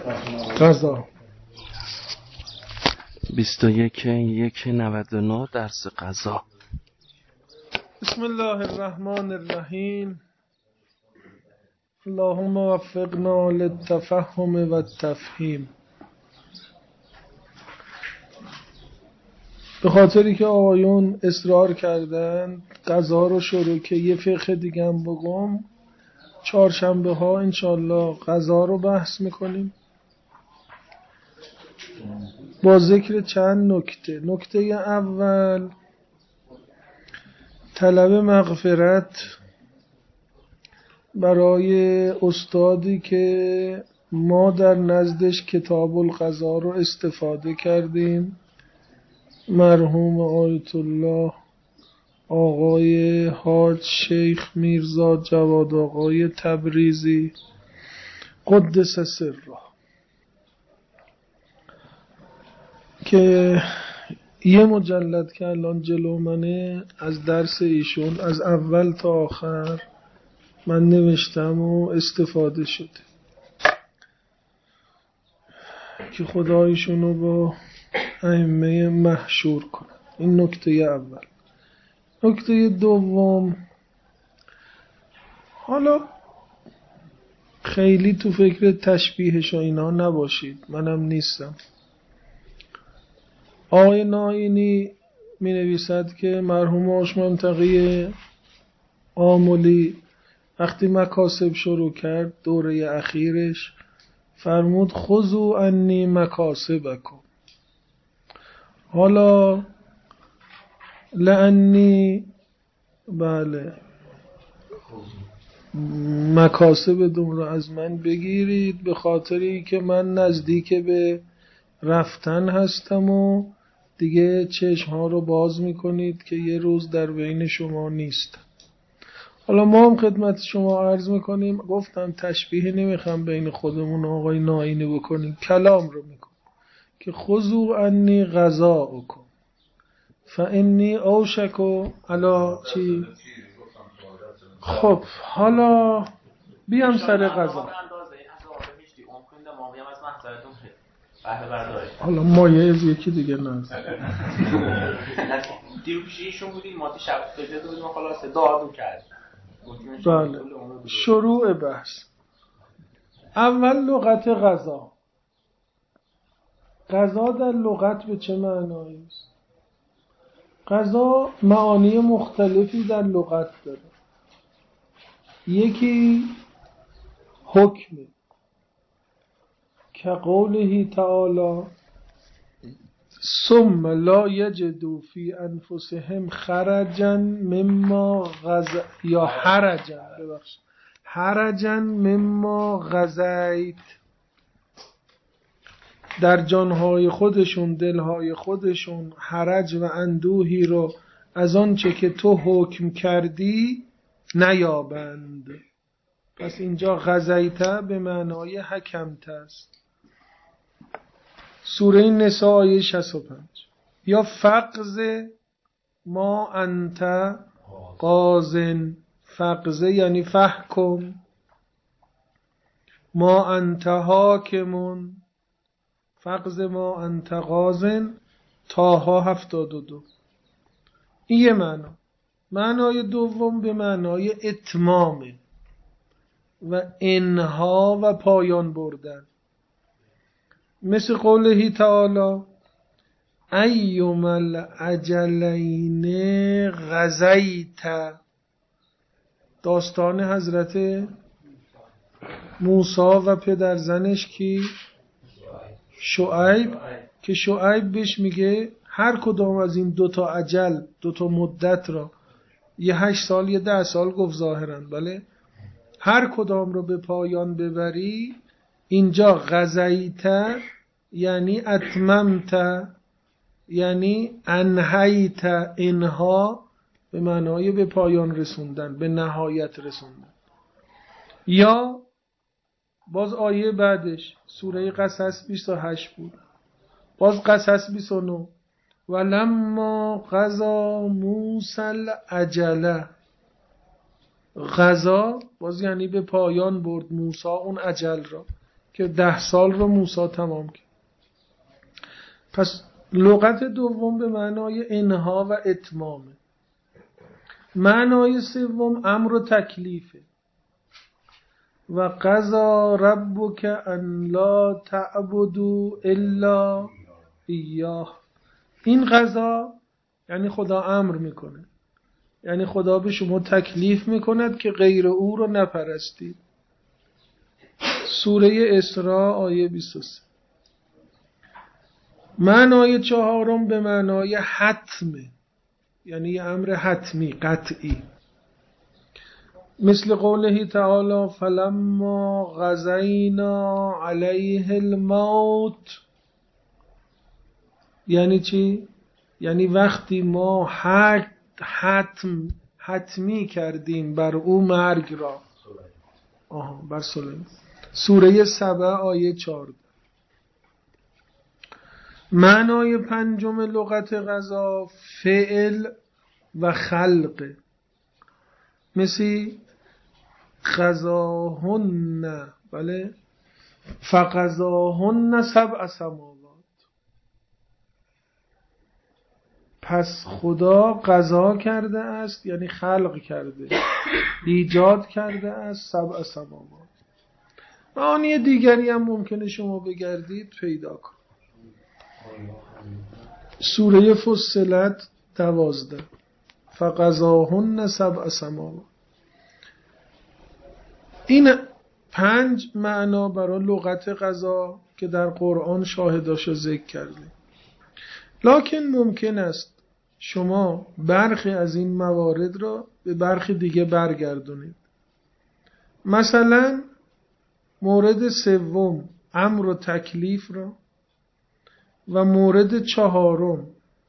غذا 21/1/99 درس غذا. بسم الله الرحمن الرحیم. اللهم وفقنا للتفهم و التفهیم. به خاطری که آقایون اصرار کردن غذا رو شروع که یه فقه دیگه هم بگم، چهارشنبه ها انشالله غذا رو بحث میکنیم با ذکر چند نکته. نکته اول طلب مغفرت برای استادی که ما در نزدش کتاب الغذا رو استفاده کردیم، مرحوم آیت الله آقای حاج شیخ میرزا جواد آقای تبریزی قدس سره، که یه مجلد که الان جلو منه از درس ایشون از اول تا آخر من نوشتم و استفاده شده، که خدایشونو با ائمه محشور کنه. این نکته اول. نکته دوم، حالا خیلی تو فکر تشبیهش و اینا نباشید، منم نیستم. آقای ناینی می نویسد که مرحوم آش منطقی آملی وقتی مکاسب شروع کرد دوره اخیرش فرمود خذوا عنی مکاسبکم. حالا لعنی، بله، مکاسبتون رو از من بگیرید به خاطری که من نزدیک به رفتن هستم و دیگه چشم ها رو باز میکنید که یه روز در بین شما نیست. حالا ما هم خدمت شما عرض میکنیم، گفتم تشبیه نمیخوام بین خودمون آقای ناینی بکنیم، کلام رو میکنم که خذوا عنی غذاءکم فانی اوشک علی چی. خب حالا بیام سر غذا. حالا مایه از یکی دیگه نه دیروشیشون بودیم ما شب فجر بودیم خلاصه دعا کرد. بله، شروع بحث. اول لغت غذا. غذا در لغت به چه معنایی است؟ غذا معانی مختلفی در لغت داره. یکی حکم، که قوله تعالی ثم لا یجدوا فی انفسهم خرجا مما یا حرجا مما غزیت، در جانهای خودشون، دلهای خودشون حرج و اندوهی رو از آنچه که تو حکم کردی نیابند. پس اینجا غزیت به معنای حکمت است. سوره نساء آیه 65. یا فقز ما انت قاضن، فقزه یعنی فحکم، ما انت حاکمون، فقز ما انت قاضن، تاها 72. این یه معنا. معنای دوم به معنای اتمامه و انها و پایان بردن، مثل قوله تعالی ایوم الاجلین غزیت، داستان حضرت موسی و پدرزنش کی؟ شعیب، که شعیب بهش میگه هر کدام از این دوتا اجل، دوتا مدت را، یه 8 سال یه 10 سال گفت ظاهرا، بله، هر کدام رو به پایان ببری. اینجا غزیت یعنی اتممت، یعنی انهیت، انها به معنای به پایان رسوندن، به نهایت رسوندن. یا باز آیه بعدش سوره قصص 28 بود، باز قصص 29 ولما قضا موسی الاجل. قضا باز یعنی به پایان برد موسی اون اجل را. که 10 سال رو موسی تمام کرد. پس لغت دوم به معنای انها و اتمامه. معنای سوم امر و تکلیفه. و قضا ربک ان لا تعبدوا الا ایاه. این قضا یعنی خدا امر میکنه، یعنی خدا به شما تکلیف میکند که غیر او رو نپرستید. سوره اسراء آیه 23. معنای چهارم به معنای حتمه، یعنی امر حتمی قطعی، مثل قوله تعالی فلما قضینا علیه الموت. یعنی چی؟ یعنی وقتی ما حتمی کردیم بر او مرگ را. بر سلیمان. سوره سبع آیه 14. معنای پنجم لغت قضا فعل و خلق، مثل قضاهن، بله، فقضاهن 7 سماوات. پس خدا قضا کرده است، یعنی خلق کرده، ایجاد کرده است 7 سماوات. معانی دیگری هم ممکنه شما بگردید پیدا کنید. سوره فصلت 12 فقضاهن 7 سماوات. این 5 معنا برای لغت قضا که در قرآن شاهداشو ذکر کرده. لکن ممکن است شما برخی از این موارد را به برخی دیگه برگردونید. مثلا مورد سوم امر و تکلیف را و مورد چهارم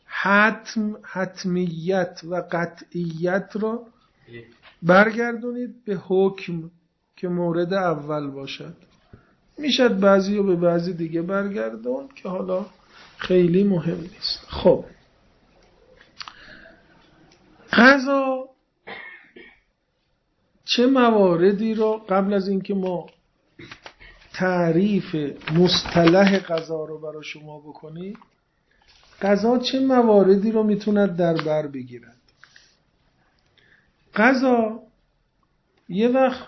حتمیت و قطعیت را برگردونید به حکم که مورد اول باشد. میشد بعضی رو به بعضی دیگه برگردون که حالا خیلی مهم نیست. خب قضا چه مواردی رو، قبل از اینکه ما تعریف مصطلح قضا رو برای شما بکنیم، قضا چه مواردی رو میتوند در بر بگیرد؟ قضا یه وقت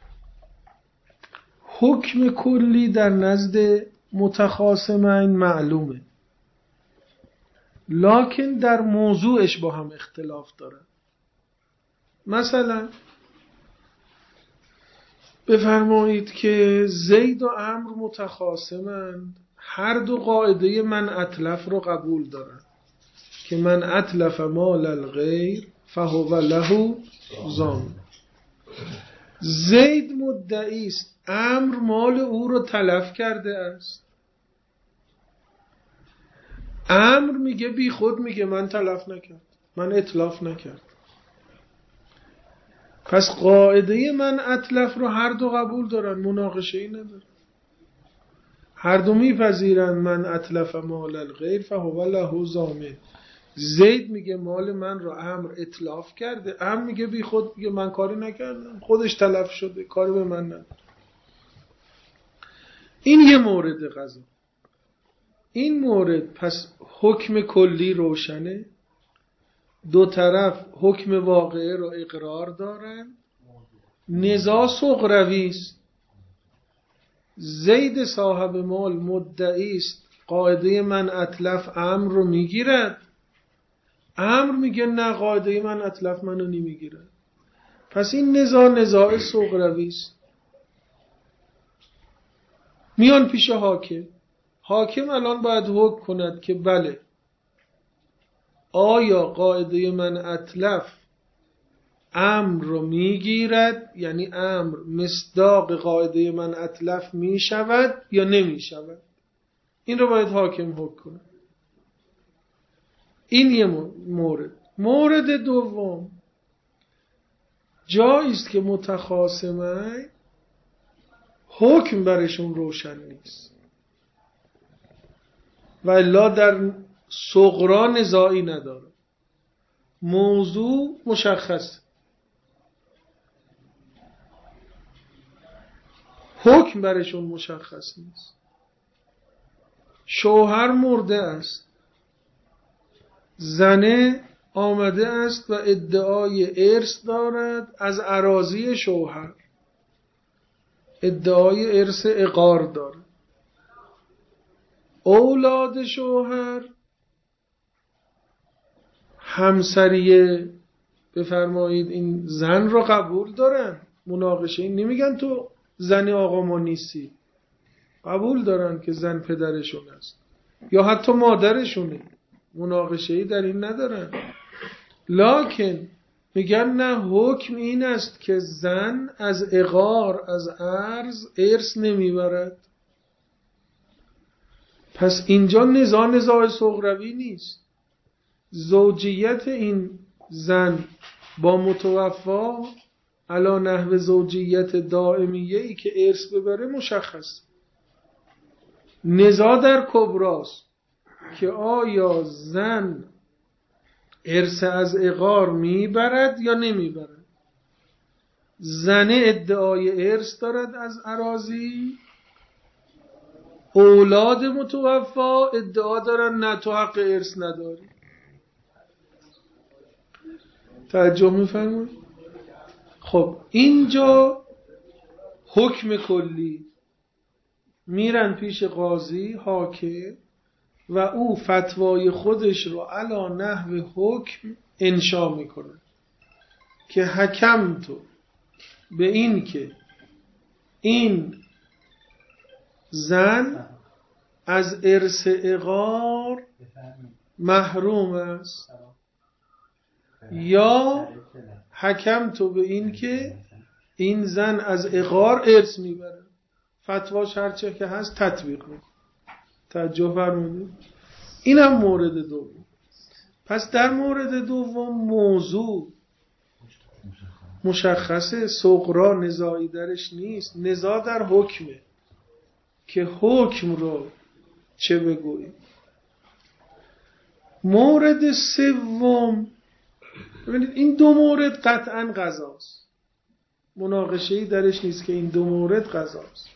حکم کلی در نزد متخاصمین معلومه، لکن در موضوعش با هم اختلاف داره. مثلا بفرمایید که زید و عمرو متخاصمند، هر دو قاعده من اتلف رو قبول دارن که من اتلف مال الغیر فهو له ضامن. زید مدعی است عمرو مال او رو تلف کرده است. عمرو میگه بی خود میگه من تلف نکرد، من اتلاف نکرد. پس قاعده من اتلف رو هر دو قبول دارن، مناقشه ای نداره. هر دو میپذیرن من اتلف مال الغیر فهو له ضامن. زید میگه مال من رو عمرو اتلاف کرده، عمرو میگه بی خود میگه من کاری نکردم، خودش تلف شده، کاری به من نداره. این یه مورد قضا. این مورد پس حکم کلی روشنه، دو طرف حکم واقعه رو اقرار دارن، نزاع صغروی است. زید صاحب مال مدعی است قاعده من اتلف عمرو رو میگیرد، عمرو میگه نه قاعده من اتلف منو نمیگیرد. پس این نزاع صغروی است. میان پیش حاکم. حاکم الان باید حکم کند که بله، آیا قاعده من اتلف امر رو میگیرد، یعنی امر مصداق قاعده من اتلف میشود یا نمیشود. این رو باید حاکم حکم کنه. این یه مورد. مورد دوم، جایی است که متخاصمین حکم برشون روشن نیست و الا در صغرا نزاعی نداره، موضوع مشخص، حکم برشون مشخص نیست. شوهر مرده است، زنه آمده است و ادعای ارث دارد از اراضی شوهر، ادعای ارث عقار دارد. اولاد شوهر همسریه بفرمایید این زن رو قبول دارن، مناقشه این نمیگن تو زن آقا ما نیستی، قبول دارن که زن پدرشون است یا حتی مادرشونه، مناقشه‌ای در این ندارن. لکن میگن نه، حکم این است که زن از عقار، از ارث نمیبرد. پس اینجا نزاع صغروی نیست. زوجیت این زن با متوفا علی نحو زوجیت دائمیه ای که ارث ببره مشخص. نزاع در کبراست که آیا زن ارث از عقار میبرد یا نمیبرد. زن ادعای ارث دارد از اراضی، اولاد متوفا ادعا دارن نه تو حق ارث نداری. توجه می‌فرمایید؟ خب اینجا حکم کلی، میرن پیش قاضی حاکم و او فتوای خودش رو علی نحو حکم انشا میکنه که حکم تو به این که این زن از ارث عقار محروم است، یا حکم تو به این که این زن از عقار ارث میبره. فتواش هرچه که هست تطبیق میکنه. توجه فرمودید؟ این هم مورد دوم. پس در مورد دوم موضوع مشخصه، صغرا نزاعی درش نیست، نزاع در حکمه که حکم رو چه بگوییم. مورد سوم، ببینید این دو مورد قطعا قضاست، مناقشه‌ای درش نیست که این دو مورد قضاست.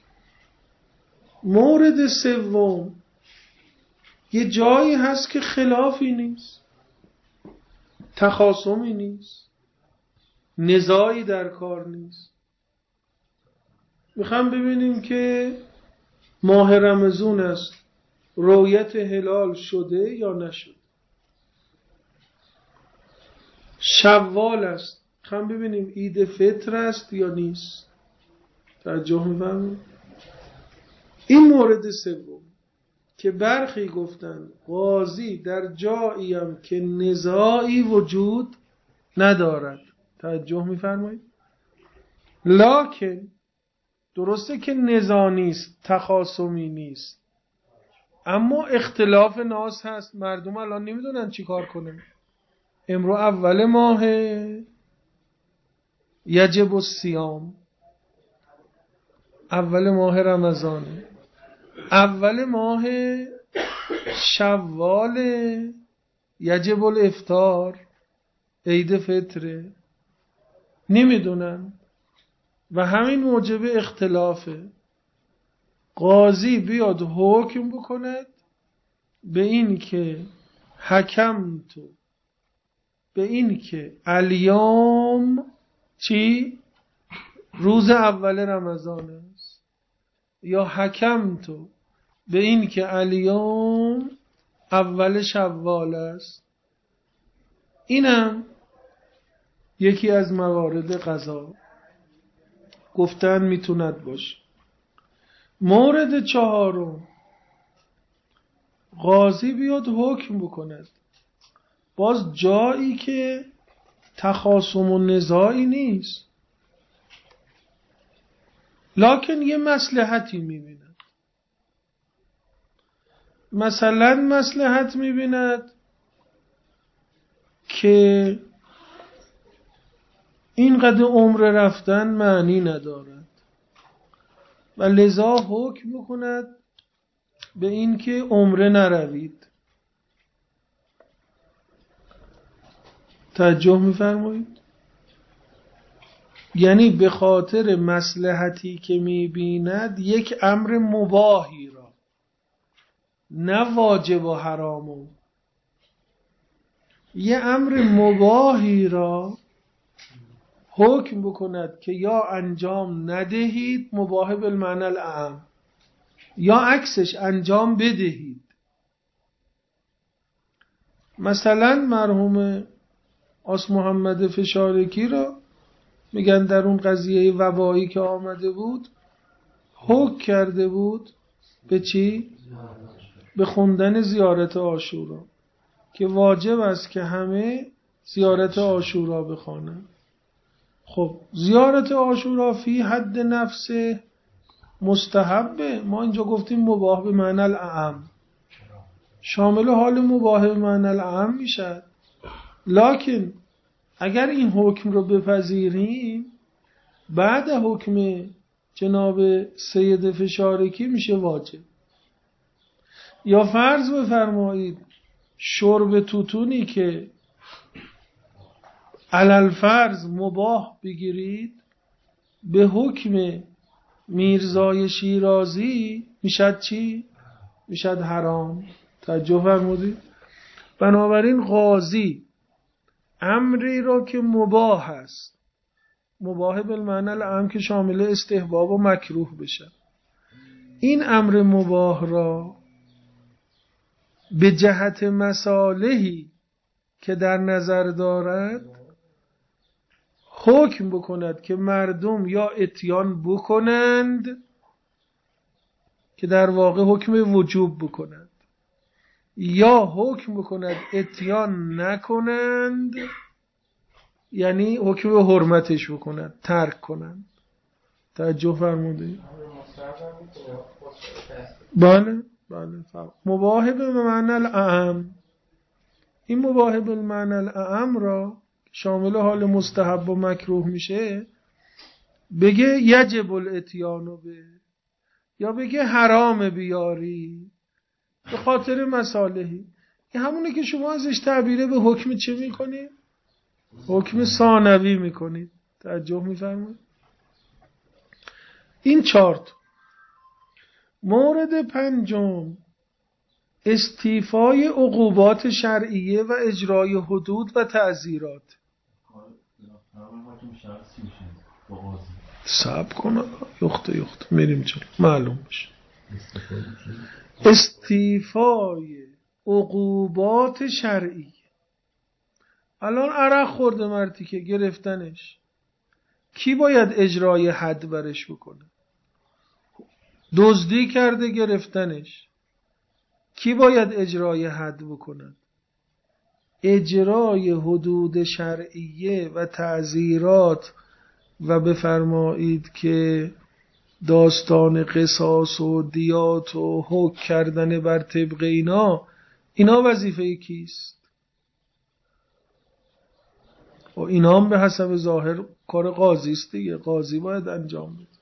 مورد سوم یه جایی هست که خلافی نیست، تخاصمی نیست، نزاعی در کار نیست. میخوام ببینیم که ماه رمضان است، رؤیت هلال شده یا نشده. شوال است، میخوام ببینیم عید فطر است یا نیست. توجه می‌فرمایید؟ این مورد سوم که برخی گفتن قاضی در جایی هم که نزاعی وجود ندارد. توجه می‌فرمایید؟ لکن درسته که نزاع نیست، تخاصمی نیست، اما اختلاف ناس هست. مردم الان نمیدونن چی کار کنن. امرو اول ماه یجب الصیام، اول ماه رمضانه، اول ماه شوال یجب الافطار، عید فطره، نمیدونن و همین موجب اختلافه. قاضی بیاد حکم بکند به این که حکم تو به این که الیوم چی؟ روز اول رمضان است، یا حکم تو به این که الیوم اول شوال است. اینم یکی از موارد قضا گفتن میتوند باشه. مورد چهارم، قاضی بیاد حکم بکند باز جایی که تخاصم و نزاعی نیست، لکن یه مصلحتی میبیند. مثلا مصلحت میبیند که اینقدر عمر رفتن معنی ندارد و لذا حکم بکند به این که عمره نروید. توجه میفرمایید؟ یعنی به خاطر مصلحتی که می‌بیند یک امر مباهی را، نه واجب و حرامو، یه امر مباهی را حکم بکند که یا انجام ندهید، مباح بالمعنی الاعم، یا عکسش انجام بدهید. مثلا مرحوم آس محمد فشارکی را میگن در اون قضیه وبایی که آمده بود حکم کرده بود به چی؟ به خوندن زیارت عاشورا، که واجب است که همه زیارت عاشورا بخوانند. خب زیارت عاشورا فی حد نفسه مستحبه، ما اینجا گفتیم مباح به معنی الاعم، شامل حال مباح به معنی الاعم میشد. لکن اگر این حکم رو بپذیریم، بعد حکم جناب سید فشارکی میشه واجب. یا فرض بفرمایید شرب توتونی که علل فرض مباح بگیرید، به حکم میرزای شیرازی میشد چی؟ میشد حرام. توجه فرمودید؟ بنابراین قاضی امری را که مباح است، مباح بالمعنی الاعم که شامل استحباب و مکروه بشه، این امر مباح را به جهت مصالحی که در نظر دارد حکم بکند که مردم یا اتیان بکنند، که در واقع حکم وجوب بکنند، یا حکم بکند اتیان نکنند، یعنی حکم به حرمتش بکنند، ترک کنند. توجه فرمودید؟ بله بله. مباح به معنی الاعم، این مباح به معنی الاعم را شامل حال مستحب و مکروه میشه، بگه یجب الاتیان به، یا بگه حرام بیاری به خاطر مصالحی. این همونه که شما ازش تعبیره به حکم چه میکنید؟ حکم ثانوی میکنید. توجه میفرمایید؟ این 4. مورد 5، استیفای عقوبات شرعیه و اجرای حدود و تعزیرات. صبر کن یخت میریم چرا معلوم بشه. استیفای عقوبات شرعیه. الان عرق خورده مردی که گرفتنش، کی باید اجرای حد برش بکنه؟ دزدی کرده گرفتنش، کی باید اجرای حد بکنه؟ اجرای حدود شرعیه و تعزیرات و بفرمایید که داستان قصاص و دیات و حکم کردن بر طبق اینا وظیفه کیست؟ و اینا هم به حسب ظاهر کار قاضی است دیگه، قاضی باید انجام بده.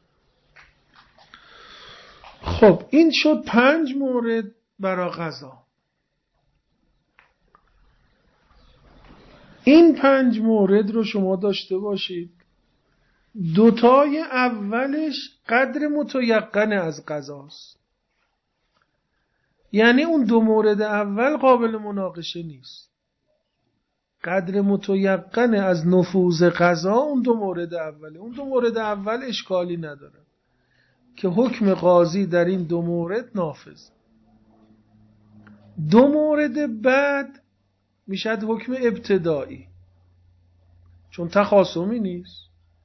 خب این شد 5 مورد برای قضا. این 5 مورد رو شما داشته باشید. 2 اولش قدر متیقن از قضاست، یعنی اون 2 مورد اول قابل مناقشه نیست. قدر متیقن از نفوذ قضا اون 2 مورد اوله. اون 2 مورد اول اشکالی نداره که حکم قاضی در این 2 مورد نافذ. 2 مورد بعد میشد حکم ابتدایی، چون تخاصمی نیست.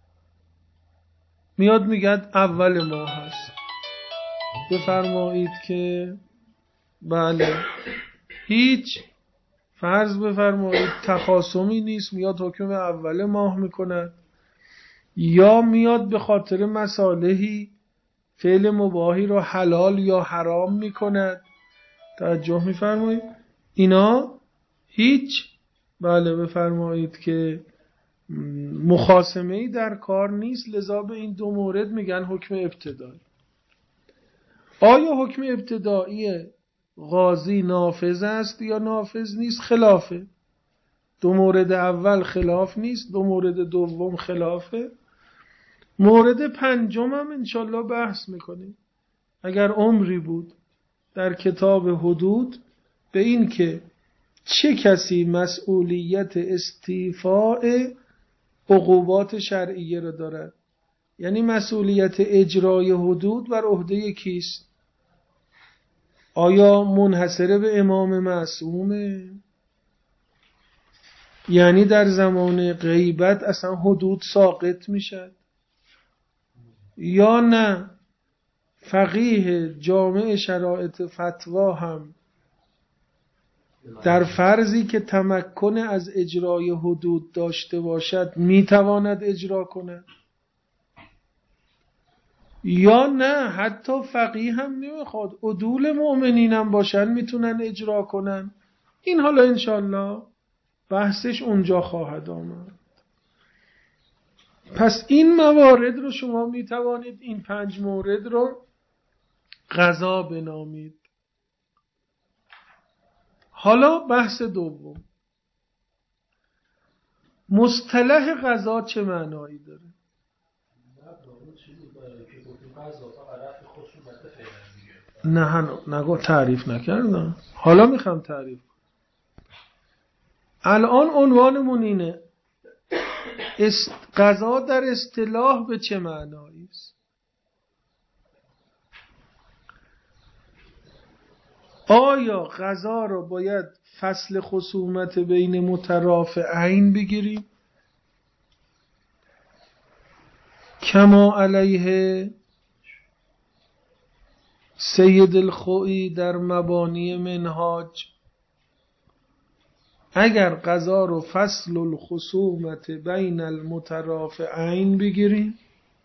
میاد میگد اول ماه هست، بفرمایید که بله هیچ فرض بفرمایید تخاصمی نیست، میاد حکم اول ماه میکند، یا میاد به خاطر مصالحی فعل مباحی رو حلال یا حرام میکند. توجه میفرمایید؟ اینا هیچ بله بفرمایید که مخاصمه‌ای در کار نیست، لذا به این 2 مورد میگن حکم ابتدایی. آیا حکم ابتدایی قاضی نافذ است یا نافذ نیست؟ خلافه. 2 مورد اول خلاف نیست، 2 مورد دوم خلافه. مورد پنجم هم انشالله بحث میکنیم اگر عمری بود در کتاب حدود، به این که چه کسی مسئولیت استیفاء عقوبات شرعیه را دارد. یعنی مسئولیت اجرای حدود بر عهده کیست؟ آیا منحصر به امام معصومه؟ یعنی در زمان غیبت اصلا حدود ساقط میشد؟ یا نه فقیه جامع شرایط فتوا هم در فرضی که تمکن از اجرای حدود داشته باشد میتواند اجرا کند؟ یا نه حتی فقیه هم نمیخواد، عدول مؤمنین هم باشن میتونن اجرا کنن؟ این حالا انشالله بحثش اونجا خواهد آمد. پس این موارد رو شما میتوانید، این 5 مورد رو قضا بنامید. حالا بحث دوم، مصطلح قضا چه معنایی داره؟ نه نگو، تعریف نکردم، حالا میخوام تعریف. الان عنوانمون اینه قضا در اصطلاح به چه معنایی است؟ آیا قضا رو باید فصل خصومت بین مترافعین بگیریم کما علیه سید الخوئی در مبانی منهاج؟ اگر قضا رو فصل الخصومت بین المترافعین بگیریم،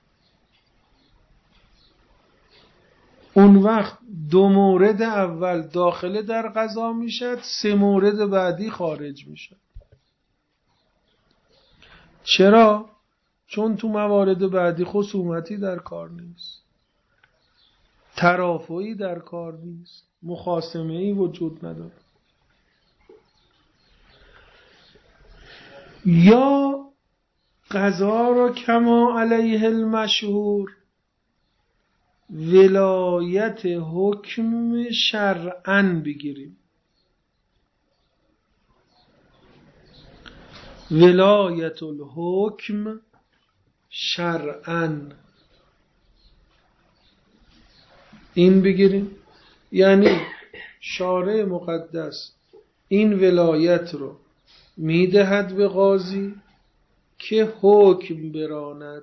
اون وقت 2 مورد اول داخل در قضا میشد، 3 مورد بعدی خارج میشد. چرا؟ چون تو موارد بعدی خصومتی در کار نیست، ترافعی در کار نیست، مخاصمه‌ای وجود نداره. یا قضا را کما علیه المشهور ولایت حکم شرعاً بگیریم. ولایت الحکم شرعاً این بگیریم، یعنی شارع مقدس این ولایت رو میدهد به قاضی که حکم براند.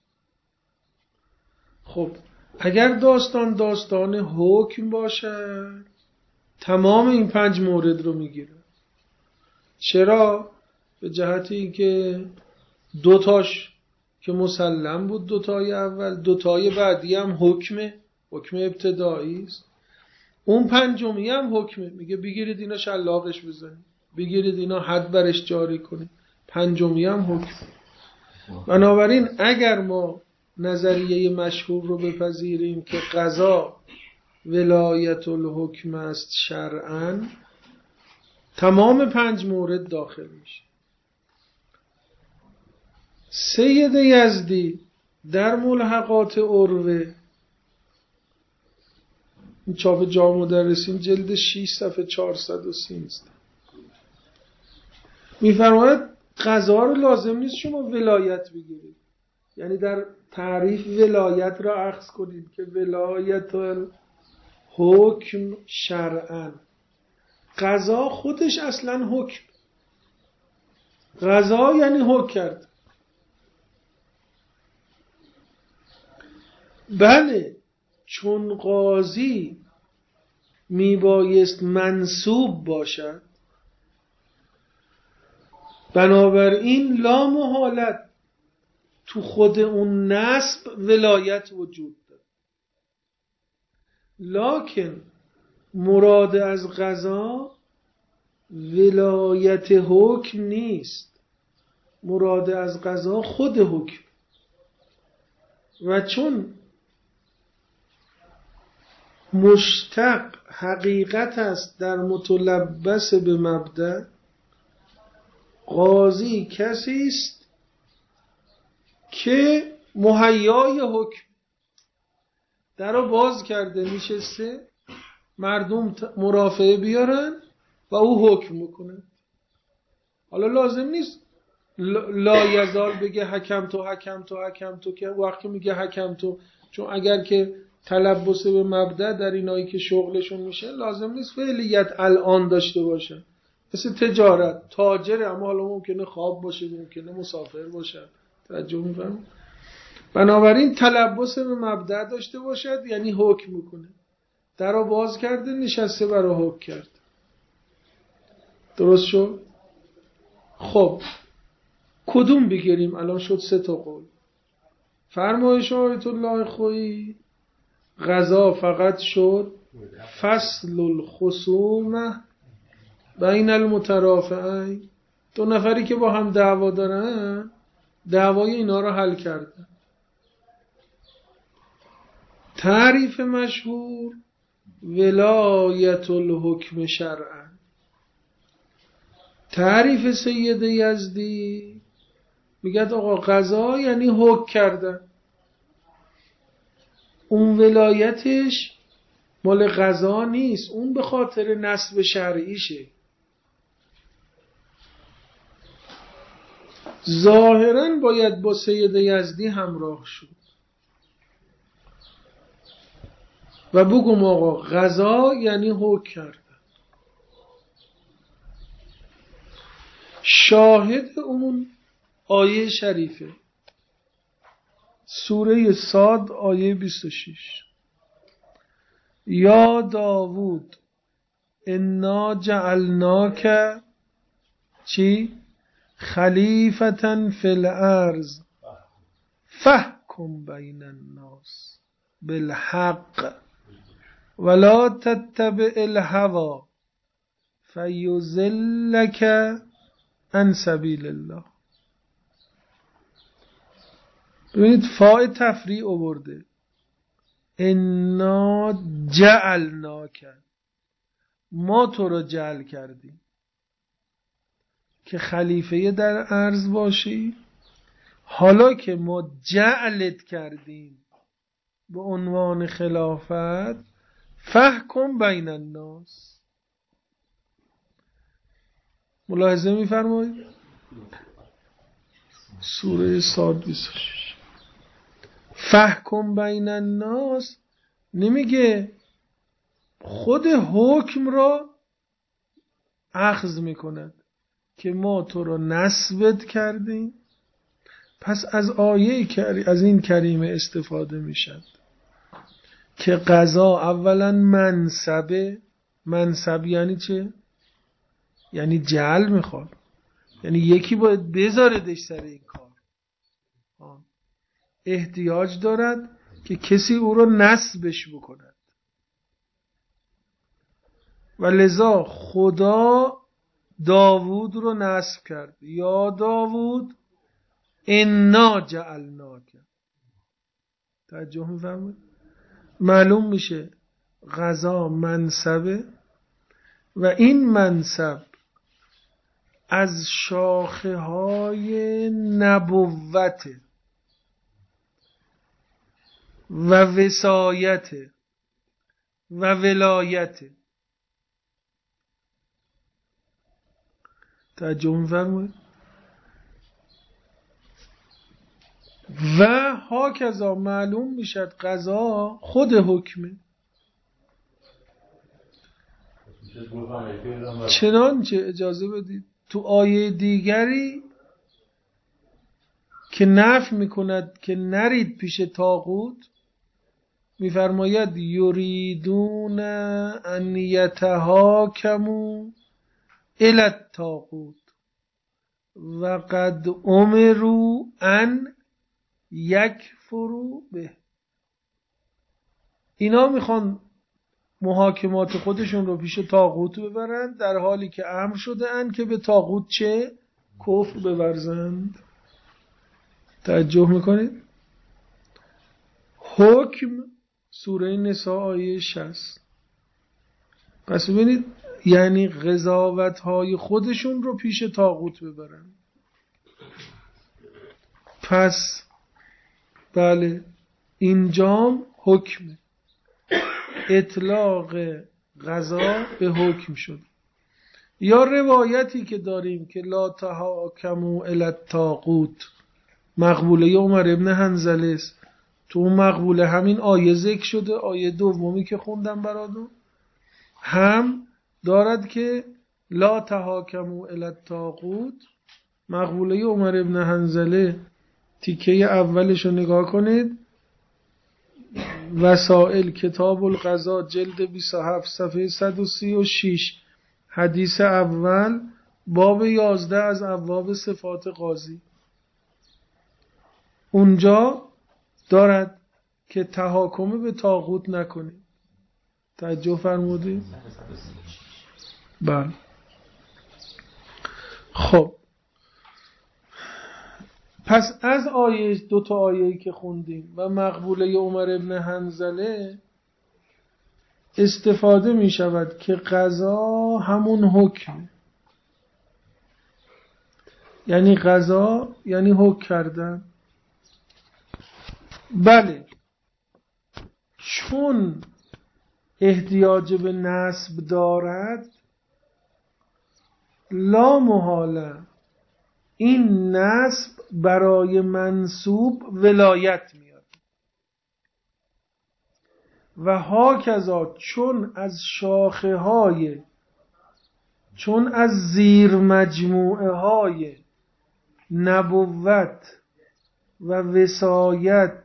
خب اگر داستان حکم باشه تمام این 5 مورد رو میگیره. چرا؟ به جهت اینکه 2 تاش که مسلم بود، 2 تای اول، 2 تای بعدی هم حکم ابتدایی است. اون 5می هم حکمه، میگه بگیرید اینا شلاقش بزنید، بگیرید اینا حد برش جاری کنید. 5می هم حکم. بنابراین اگر ما نظریه مشهور رو بپذیریم که قضا ولایت الحکم است شرعاً، تمام 5 مورد داخل میشه. سید یزدی در ملحقات عروه، این چاپ جامع مدرسین جلد 6 صفحه 413 میفرماید قضا رو لازم نیست شما ولایت بگیرید، یعنی در تعریف ولایت را اخذ کنید که ولایت الحکم شرعاً. قضا خودش اصلا حکم، قضا یعنی حکم کرد. بله، چون قاضی میبایست منصوب باشد، بنابراین لا محالت تو خود اون نصب ولایت وجود داره. لکن مراد از قضا ولایت حکم نیست، مراد از قضا خود حکم. و چون مشتق حقیقت است در متلبس به مبدأ، قاضی کسی است که مهیای حکم. در رو باز کرده نشسته، مردم مرافعه بیارن و او حکم بکنه. حالا لازم نیست لا یزال بگه حکم تو که وقتی میگه حکم تو، چون اگر که تلبس به مبدأ در اینایی که شغلشون میشه لازم نیست فعلیت الان داشته باشه. مثل تجارت، تاجره اما حالا ممکنه خواب باشه، ممکنه مسافر باشه. توجه می‌فرمایید؟ بنابراین تلبس به مبدأ داشته باشد یعنی حکم میکنه. در رو باز کرده نشسته برای حکم کرد. درست شد؟ خب کدوم بگیریم؟ الان شد 3 تا قول. فرمایش آیت الله خویی قضا فقط شد فصل الخصومه بین المترافعین. 2 نفری که با هم دعوا دارن دعوای اینا رو حل کردن. تعریف مشهور ولایت الحکم شرعا. تعریف سید یزدی میگه آقا قضا یعنی حکم کردن، اون ولایتش مال قضا نیست، اون به خاطر نسب شرعیشه. ظاهراً باید با سید یزدی همراه شد و بگم آقا قضا یعنی حکم کردن. شاهد اون آیه شریفه سوره صاد آیه 26. یا داوود انا جعلناک چی؟ خلیفة فی الارض فاحکم بین الناس بالحق ولا تتبع الهوى فیضلک عن سبیل الله. ببینید فاء تفریع آورده. انا جعلناک، ما تو رو جعل کردیم که خلیفه در ارض باشی. حالا که ما جعلت کردیم به عنوان خلافت، فحکم بین الناس. ملاحظه می‌فرمایید؟ سوره صاد 26. فحکم بین الناس نمیگه خود حکم را اخذ میکند که ما تو رو نسبت کردیم. پس از آیه از این کریمه استفاده میشد که قضا اولا منصب یعنی چه؟ یعنی جعل میخواد، یعنی یکی باید بذاردش سر این کار، احتیاج دارد که کسی او رو نسبش بکند و لذا خدا داوود رو نسب کرد. یا داوود انا جعلناک. توجه می‌فرمایید؟ معلوم میشه قضا منصبه و این منصب از شاخه های نبوت و وصایت و ولایت. توجه می‌فرمایید؟ و هاکذا معلوم میشد قضا خود حکمه. چنانچه اجازه بدید تو آیه دیگری که نفی میکند که نرید پیش طاغوت میفرماید یریدون ان یتهاکموا الی الطاغوت و قد امروا ان یکفروا به. اینا میخوان محاکمات خودشون رو پیش طاغوت ببرند در حالی که امر شده اند که به طاغوت چه؟ کفر بورزند. توجه میکنید؟ حکم سوره نساء آیه 60. پس ببینید یعنی قضاوت های خودشون رو پیش طاغوت ببرند. پس بله اینجام حکمه، اطلاق قضا به حکم شد. یا روایتی که داریم که لا تحاکموا الی الطاغوت، مقبوله عمر ابن حنظله است. تو اون مقبوله همین آیه ذکر شده، آیه دومی که خوندم براتون هم دارد که لا تحاکموا الی الطاغوت. مقبوله عمر ابن حنظله تیکه اولش رو نگاه کنید، وسائل کتاب القضا جلد 27 صفحه 136 حدیث اول باب 11 از ابواب صفات قاضی. اونجا دارد که تحاکم به طاغوت نکنید. توجه فرمودید؟ بله. خب پس از آیه، دو تا آیه‌ای که خوندیم و مقبوله عمر ابن حنظله استفاده می شود که قضا همون حکم، یعنی قضا یعنی حکم کردن. بله چون احتیاج به نسب دارد لا محاله این نسب برای منسوب ولایت میاد و هاکذا چون از زیر مجموعه های نبوت و وصایت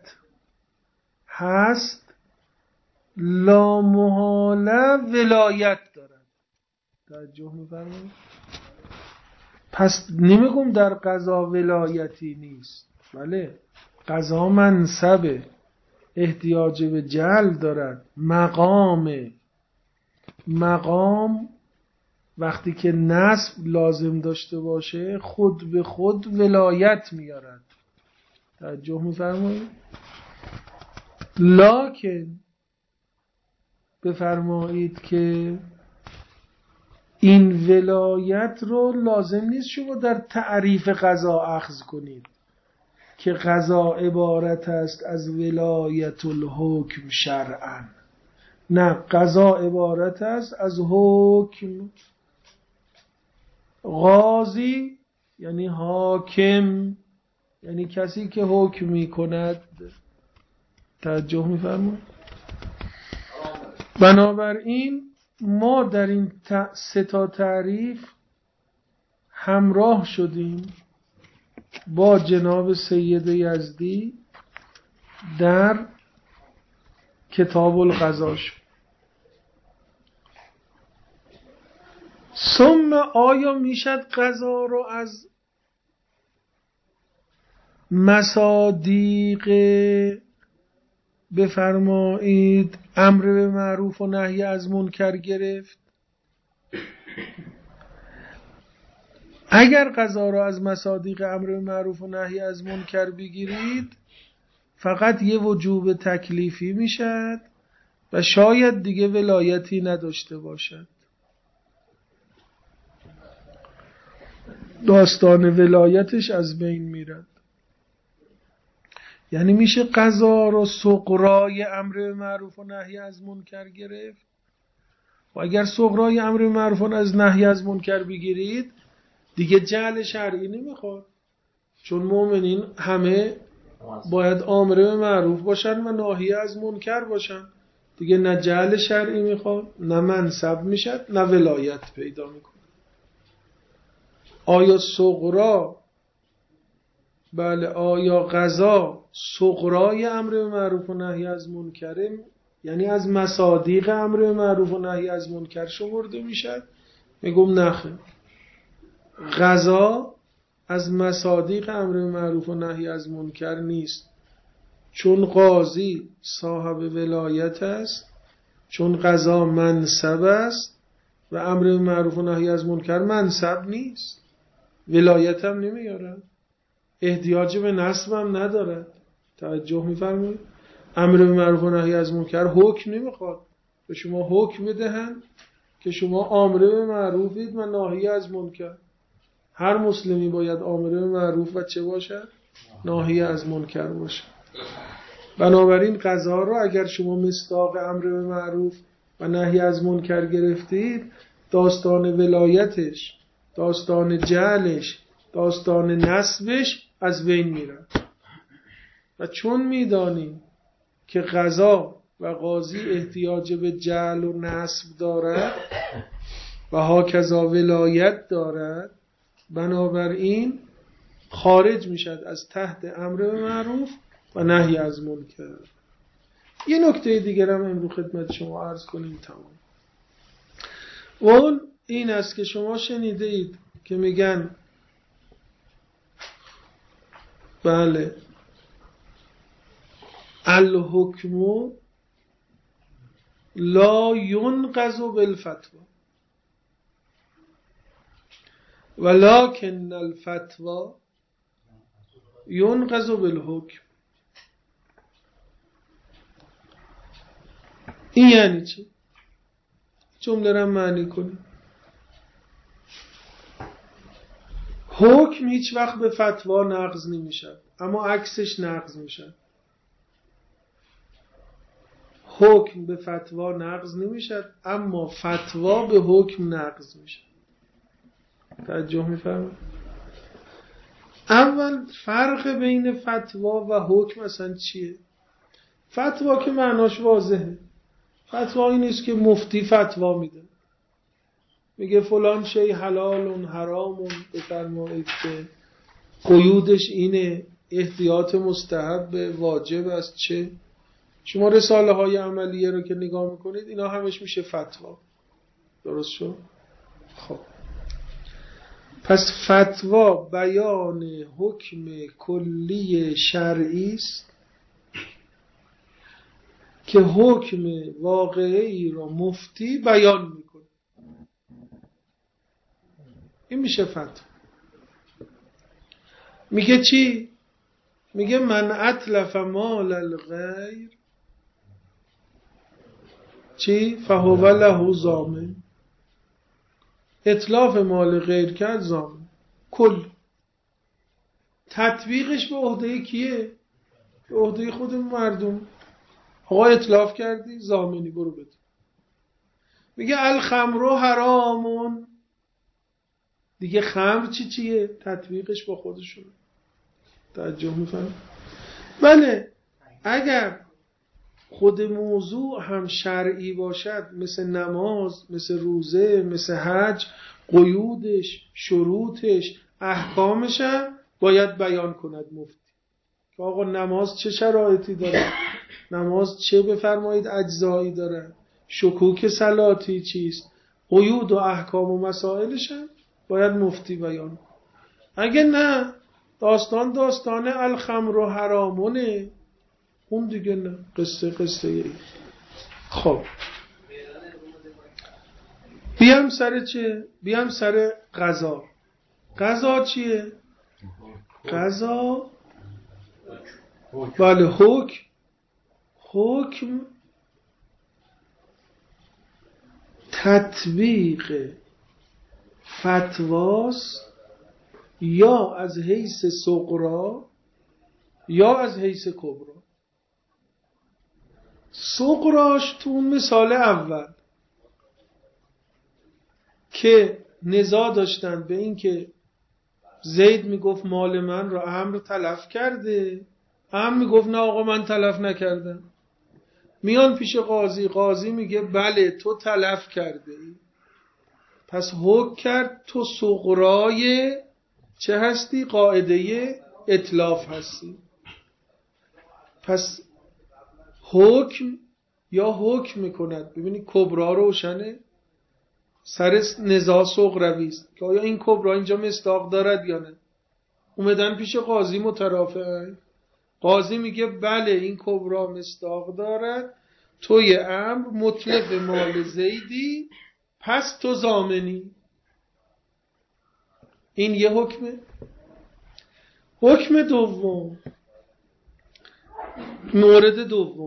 هست لا محاله ولایت دارد. توجه می‌فرمایید؟ پس نمیگم در قضا ولایتی نیست، بله قضا منصب، احتیاج به جعل دارد، مقام وقتی که نسب لازم داشته باشه خود به خود ولایت میارد. توجه می‌فرمایید؟ لکن بفرمایید که این ولایت رو لازم نیست شما در تعریف قضا اخذ کنید که قضا عبارت است از ولایت الحکم شرعا. نه، قضا عبارت است از حکم. قاضی یعنی حاکم، یعنی کسی که حکم می کند. توجه می‌فرمایید؟ بنابراین ما در این سه تا تعریف همراه شدیم با جناب سید یزدی در کتاب القضاش. ثم آیا میشد قضا رو از مصادیق بفرمایید امر به معروف و نهی از منکر گرفت؟ اگر قضا را از مصادیق امر به معروف و نهی از منکر بگیرید فقط یه وجوب تکلیفی میشد و شاید دیگه ولایتی نداشته باشد. داستان ولایتش از بین میرد. یعنی میشه قضا رو صغرای امر به معروف و نهی از منکر گرفت و اگر صغرای امر به معروف و نهی از منکر بگیرید دیگه جعل شرعی نمیخواد، چون مؤمنین همه باید آمر به معروف باشن و ناهی از منکر باشن. دیگه نه جعل شرعی میخواد، نه منصب میشد، نه ولایت پیدا میکنه. آیا صغرا، بله آیا قضا صغرای امر به معروف و نهی از منکر، یعنی از مصادیق امر به معروف و نهی از منکر شمرده میشد؟ میگم نخیر، قضا از مصادیق امر به معروف و نهی از منکر نیست، چون قاضی صاحب ولایت است، چون قضا منصب است و امر به معروف و نهی از منکر منصب نیست، ولایت هم نمیاره، احتیاج به نسب هم ندارد. توجه می‌فرمایید؟ امر به معروف و نهی از منکر حکم نمیخواد، به شما حکم بدهند که شما آمر به معروفید و ناهی از منکر. هر مسلمی باید آمر به معروف و چه باشد؟ ناهی از منکر باشد. بنابراین قضا رو اگر شما مصداق امر به معروف و نهی از منکر گرفتید، داستان ولایتش، داستان جعلش، داستان نسبش از بین میره. و چون میدانیم که قضا و قاضی احتیاج به جعل و نسب دارد و هاکذا ولایت دارد، بنابراین خارج میشد از تحت امر به معروف و نهی از منکر. یه نکته دیگر هم امروز خدمت شما عرض کنیم تمام. و اون این است که شما شنیده اید که میگن بله الحکم لا ينقض بالفتوى ولكن الفتوى ينقض بالحکم. این یعنی چی؟ جمله را معنی کنیم. حکم هیچ وقت به فتوا نقض نمیشه، اما عکسش نقض میشه. حکم به فتوا نقض نمیشه، اما فتوا به حکم نقض میشه. توجه میفرمایید؟ اول فرق بین فتوا و حکم اصلا چیه؟ فتوا که معناش واضحه. فتوا این نیست که مفتی فتوا میده، میگه فلان شی حلال حرام، بفرمایید که قیودش اینه، احتیاط مستحب واجب است. چه شما رساله های عملیه رو که نگاه میکنید اینا همش میشه فتوا. درست شد؟ خب پس فتوا بیان حکم کلی شرعی است که حکم واقعی رو مفتی بیان میکنه. این میشه فتوا. میگه چی؟ میگه من اتلف مال الغیر چی؟ فهو له ضامن. اتلاف مال غیر کرد ضامن. کل تطبیقش به عهده کیه؟ به عهده خود مردم. آقا اتلاف کردی ضامنی، برو بده. میگه الخمر حرامون، دیگه خمر چیه؟ تطبیقش با خودشون. توجه میفهم؟ بله اگر خود موضوع هم شرعی باشد، مثل نماز، مثل روزه، مثل حج، قیودش، شروطش، احکامش هم باید بیان کند مفتی که آقا نماز چه شرایطی داره، نماز چه بفرمایید اجزایی داره، شکوک صلاتی چیست، قیود و احکام و مسائلش هم باید مفتی بیان کند. اگه نه داستان الخمر حرامونه، اون دیگه نه، قصه ای. خب بیام سر چه؟ بیام سر قضا. قضا چیه؟ قضا بله حکم تطبیق فتواست، یا از حیث صغرا یا از حیث کبرا. صغراش تو اون مثال اول که نزاع داشتن به این که زید میگفت مال من رو عمرو تلف کرده، عمرو میگفت نه آقا من تلف نکردم. میان پیش قاضی، قاضی میگه بله تو تلف کرده ای. پس حکم کرد تو صغرای چه هستی؟ قاعده اتلاف هستی. پس حکم یا حکم میکند. ببینید کبرا روشنه، سر نزاع صغروی است که آیا این کبرا اینجا مصداق دارد یا نه. اومدن پیش قاضی مترافعن، قاضی میگه بله این کبرا مصداق دارد، توی امر مطلق مال زیدی، پس تو ضامنی. این یه حکمه. حکم دوم، مورد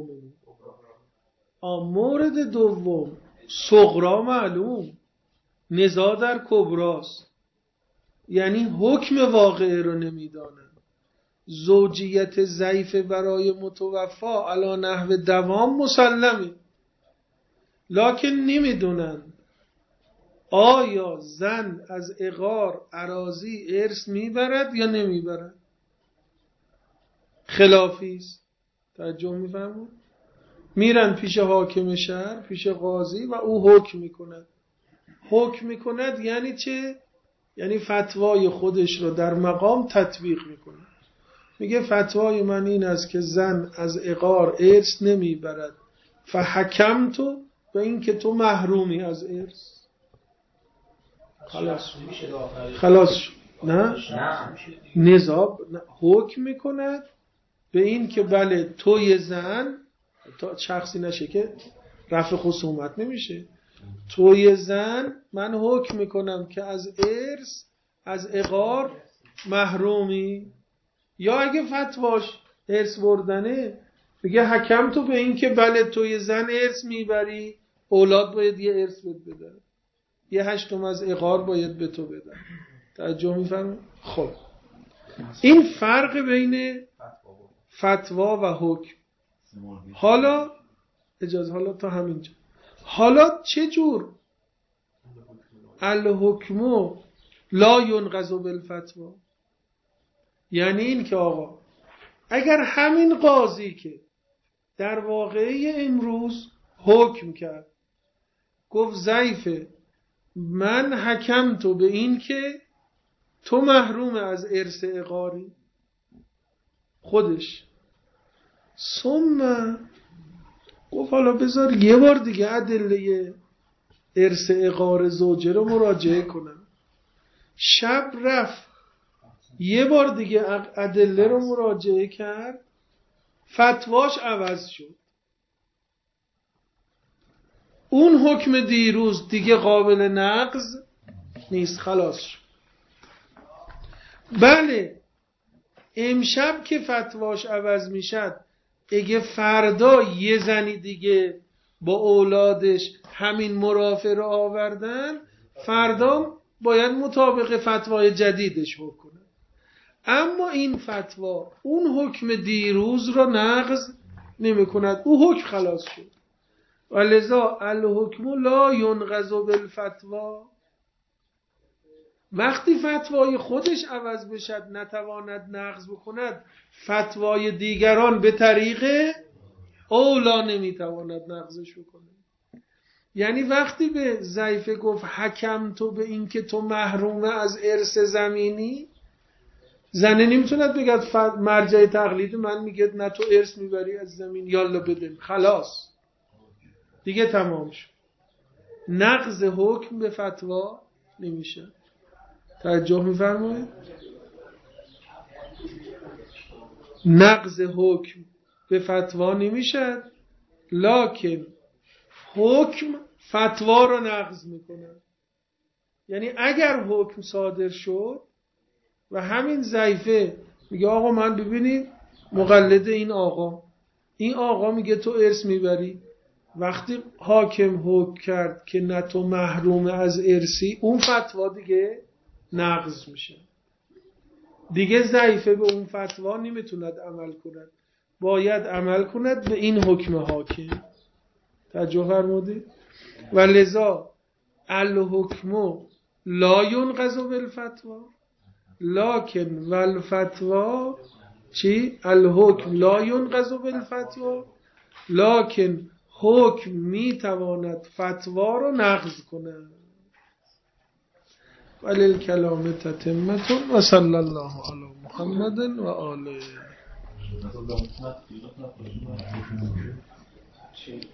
دوم صغرا معلوم، نزاع در کبراست، یعنی حکم واقعه رو نمیدانن، زوجیت ضعیف برای متوفا علی نحو دوام مسلمه، لکن نمیدونن آیا زن از عقار اراضی ارث میبرد یا نمیبرد، خلافی است. توجه میفرمون؟ میرن پیش حاکم شهر، پیش قاضی و او حکم میکند. حکم میکند یعنی چه؟ یعنی فتوای خودش رو در مقام تطبیق میکنه. میگه فتوای من این است که زن از عقار ارث نمیبرد، فحکمت به این که تو محرومی از ارث. خلاص شد. نه نزاب حکم میکند به این که بله توی زن، تا شخصی نشه که رفع خصومت نمیشه، توی زن من حکم میکنم که از ارث از عقار محرومی. یا اگه فتواش ارث بردنه بگه حکم تو به این که بله توی زن ارث میبری، اولاد باید یه ارث بده، یه هشتم از عقار باید به تو بدن. توجه میفرمایید؟ خب این فرق بین فتوا و حکم. حالا اجازه، حالا تا همینجا. حالا چه جور الحکم لا ینقض بالفتوا؟ یعنی این که آقا اگر همین قاضی که در واقعه امروز حکم کرد گفت ضعیفه، من حکم تو به این که تو محروم از ارث عقاری، خودش ثم گفت حالا بذار یه بار دیگه ادله ارث عقار زوجه رو مراجعه کنم. شب رفت یه بار دیگه ادله رو مراجعه کرد، فتواش عوض شد. اون حکم دیروز دیگه قابل نقض نیست، خلاص شد. بله امشب که فتواش عوض میشد، اگه فردا یه زنی دیگه با اولادش همین مرافع رو آوردن، فردا باید مطابق فتوای جدیدش حکم کنه. اما این فتوا اون حکم دیروز رو نقض نمی کند، او حکم خلاص شد. ولذا الحکم لا ینقض بالفتوا. وقتی فتوای خودش عوض بشد نتواند نقض بکند، فتوای دیگران به طریق اولا نمیتواند نقضش بکنه. یعنی وقتی به ضعیفه گفت حکم تو به این که تو محرومه از ارث زمینی، زنه نمیتوند بگد مرجع تقلید من میگه نه تو ارث میبری از زمین، یالا بده، خلاص دیگه تمام شد. نقض حکم به فتوا نمیشه. توجه میفرمایید؟ نقض حکم به فتوا نمیشه، لکن حکم فتوا رو نقض میکنه. یعنی اگر حکم صادر شد و همین ضعیفه میگه آقا من ببینید مقلد این آقا میگه تو ارث میبری، وقتی حاکم حکم کرد که نه تو محروم از ارثی، اون فتوا دیگه نقض میشه. دیگه ضعیفه به اون فتوا نمیتوند عمل کند، باید عمل کند به این حکم حاکم. توجه فرمودید؟ و لذا الحکم لا ینقض بالفتوا لکن والفتوا چی؟ الحکم لا ینقض بالفتوا لکن حکم میتواند فتوا رو نقض کند. وللکلام تتمة و صلی الله علی محمد و آله.